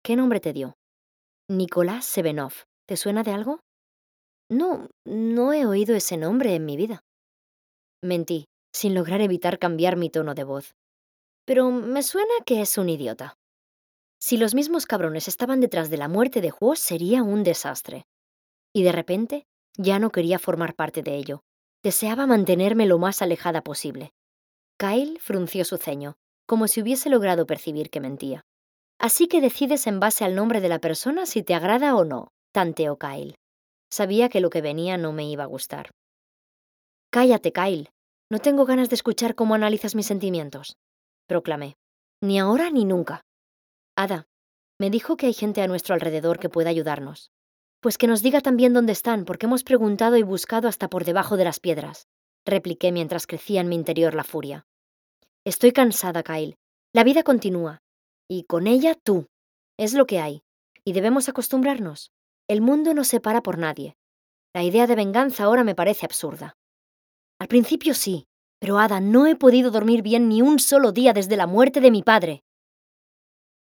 ¿Qué nombre te dio? Nicolás Sevenov. ¿Te suena de algo? No, no he oído ese nombre en mi vida. Mentí, sin lograr evitar cambiar mi tono de voz. Pero me suena que es un idiota. Si los mismos cabrones estaban detrás de la muerte de Huo, sería un desastre. Y de repente, ya no quería formar parte de ello. Deseaba mantenerme lo más alejada posible. Kyle frunció su ceño, como si hubiese logrado percibir que mentía. Así que decides en base al nombre de la persona si te agrada o no, tanteó Kyle. Sabía que lo que venía no me iba a gustar. Cállate, Kyle. No tengo ganas de escuchar cómo analizas mis sentimientos, proclamé. Ni ahora ni nunca. Ada, me dijo que hay gente a nuestro alrededor que puede ayudarnos. Pues que nos diga también dónde están, porque hemos preguntado y buscado hasta por debajo de las piedras, repliqué mientras crecía en mi interior la furia. Estoy cansada, Kyle. La vida continúa. Y con ella tú. Es lo que hay. Y debemos acostumbrarnos. El mundo nos separa por nadie. La idea de venganza ahora me parece absurda. Al principio sí, pero Ada, no he podido dormir bien ni un solo día desde la muerte de mi padre.